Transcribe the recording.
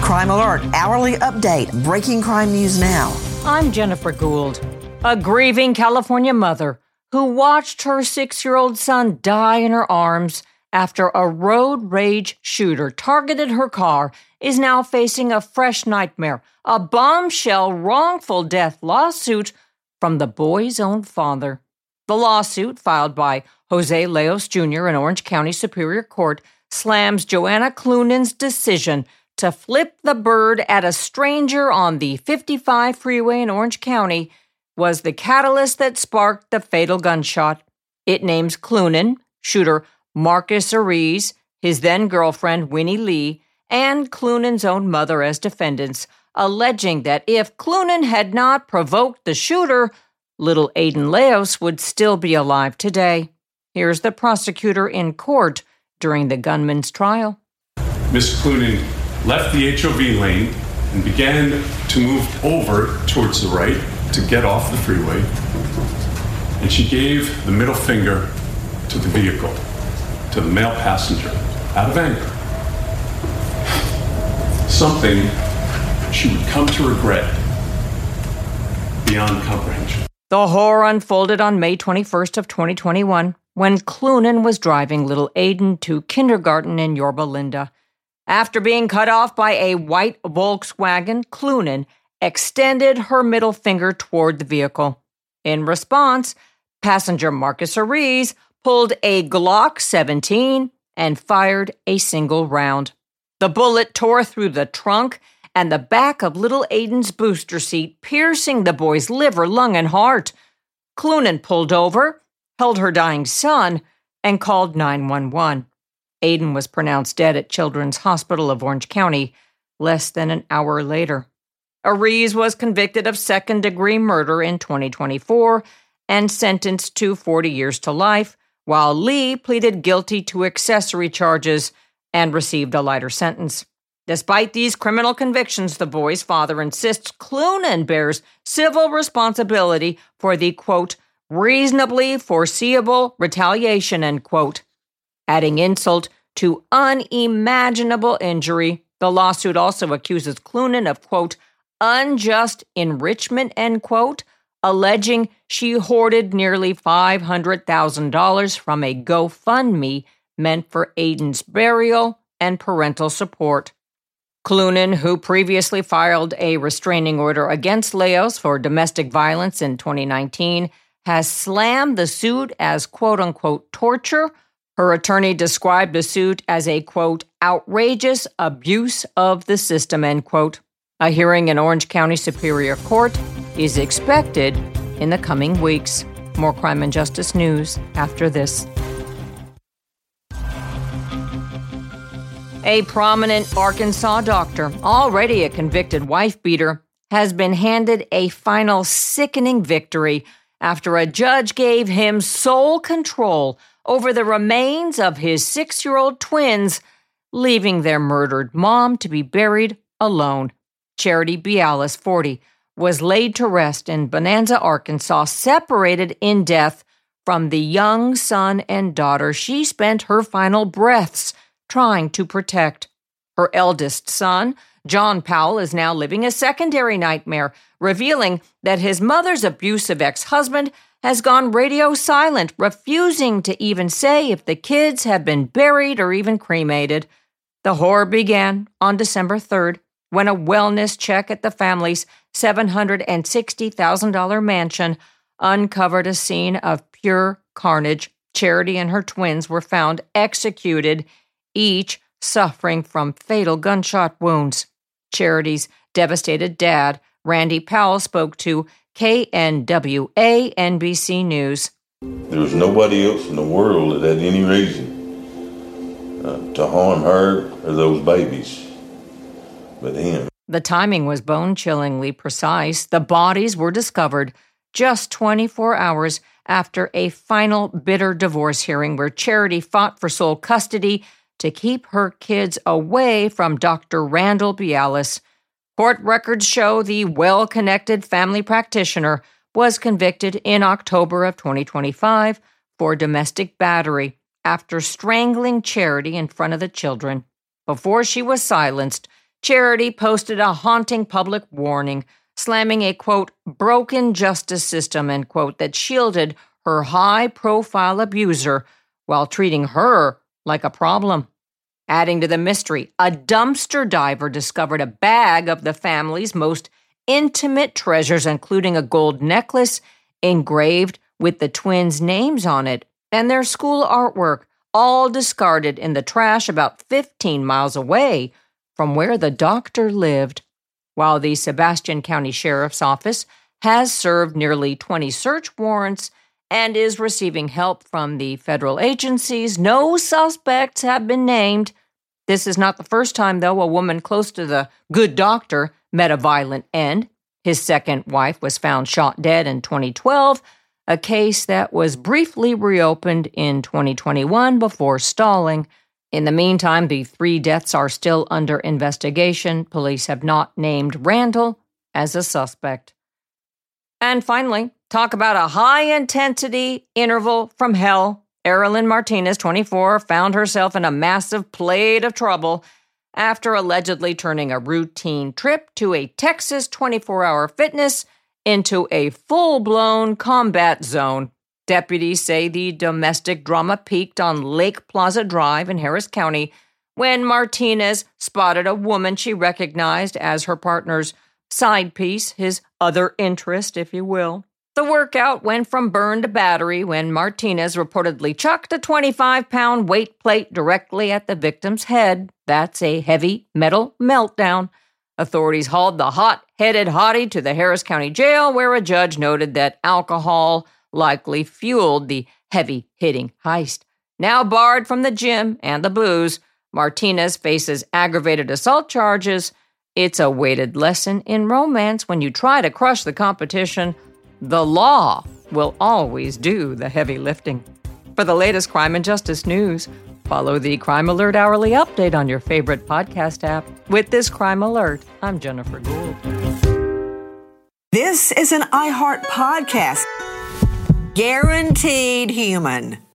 Crime Alert, hourly update, breaking crime news now. I'm Jennifer Gould. A grieving California mother who watched her 6-year-old son die in her arms after a road rage shooter targeted her car is now facing a fresh nightmare, a bombshell wrongful death lawsuit from the boy's own father. The lawsuit, filed by Jose Leos Jr. in Orange County Superior Court, slams Joanna Cloonan's decision to flip the bird at a stranger on the 55 freeway in Orange County was the catalyst that sparked the fatal gunshot. It names Cloonan, shooter Marcus Ariz, his then-girlfriend Winnie Lee, and Cloonan's own mother as defendants, alleging that if Cloonan had not provoked the shooter, little Aiden Leos would still be alive today. Here's the prosecutor in court during the gunman's trial. Ms. Cloonan left the HOV lane and began to move over towards the right to get off the freeway, and she gave the middle finger to the vehicle, to the male passenger, out of anger. Something she would come to regret beyond comprehension. The horror unfolded on May 21st of 2021 when Cloonan was driving little Aiden to kindergarten in Yorba Linda. After being cut off by a white Volkswagen, Cloonan extended her middle finger toward the vehicle. In response, passenger Marcus Ariz pulled a Glock 17 and fired a single round. The bullet tore through the trunk and the back of little Aiden's booster seat, piercing the boy's liver, lung, and heart. Cloonan pulled over, held her dying son, and called 911. Aiden was pronounced dead at Children's Hospital of Orange County less than an hour later. Ariz was convicted of second-degree murder in 2024 and sentenced to 40 years to life, while Lee pleaded guilty to accessory charges and received a lighter sentence. Despite these criminal convictions, the boy's father insists Cloonan bears civil responsibility for the, quote, reasonably foreseeable retaliation, end quote. Adding insult to unimaginable injury, the lawsuit also accuses Cloonan of, quote, unjust enrichment, end quote, alleging she hoarded nearly $500,000 from a GoFundMe meant for Aiden's burial and parental support. Cloonan, who previously filed a restraining order against Leos for domestic violence in 2019, has slammed the suit as quote-unquote torture. Her attorney described the suit as a, quote, outrageous abuse of the system, end quote. A hearing in Orange County Superior Court is expected in the coming weeks. More crime and justice news after this. A prominent Arkansas doctor, already a convicted wife-beater, has been handed a final sickening victory after a judge gave him sole control over the remains of his 6-year-old twins, leaving their murdered mom to be buried alone. Charity Bialis, 40, was laid to rest in Bonanza, Arkansas, separated in death from the young son and daughter she spent her final breaths trying to protect. Her eldest son, John Powell, is now living a secondary nightmare, revealing that his mother's abusive ex-husband has gone radio silent, refusing to even say if the kids have been buried or even cremated. The horror began on December 3rd when a wellness check at the family's $760,000 mansion uncovered a scene of pure carnage. Charity and her twins were found executed, each suffering from fatal gunshot wounds. Charity's devastated dad, Randy Powell, spoke to KNWA NBC News. There was nobody else in the world that had any reason to harm her or those babies but him. The timing was bone-chillingly precise. The bodies were discovered just 24 hours after a final bitter divorce hearing where Charity fought for sole custody to keep her kids away from Dr. Randall Bialis. Court records show the well-connected family practitioner was convicted in October of 2025 for domestic battery after strangling Charity in front of the children. Before she was silenced, Charity posted a haunting public warning, slamming a, quote, broken justice system, end quote, that shielded her high-profile abuser while treating her like a problem. Adding to the mystery, a dumpster diver discovered a bag of the family's most intimate treasures, including a gold necklace engraved with the twins' names on it and their school artwork, all discarded in the trash about 15 miles away from where the doctor lived. While the Sebastian County Sheriff's Office has served nearly 20 search warrants and is receiving help from the federal agencies, no suspects have been named. This is not the first time, though, a woman close to the good doctor met a violent end. His second wife was found shot dead in 2012, a case that was briefly reopened in 2021 before stalling. In the meantime, the 3 deaths are still under investigation. Police have not named Randall as a suspect. And finally, talk about a high-intensity interval from hell. Erilyn Martinez, 24, found herself in a massive plate of trouble after allegedly turning a routine trip to a Texas 24-hour fitness into a full-blown combat zone. Deputies say the domestic drama peaked on Lake Plaza Drive in Harris County when Martinez spotted a woman she recognized as her partner's side piece, his other interest, if you will. The workout went from burn to battery when Martinez reportedly chucked a 25-pound weight plate directly at the victim's head. That's a heavy metal meltdown. Authorities hauled the hot-headed hottie to the Harris County Jail, where a judge noted that alcohol likely fueled the heavy-hitting heist. Now barred from the gym and the booze, Martinez faces aggravated assault charges. It's a weighted lesson in romance. When you try to crush the competition, the law will always do the heavy lifting. For the latest crime and justice news, follow the Crime Alert Hourly Update on your favorite podcast app. With this Crime Alert, I'm Jennifer Gould. This is an iHeart podcast. Guaranteed human.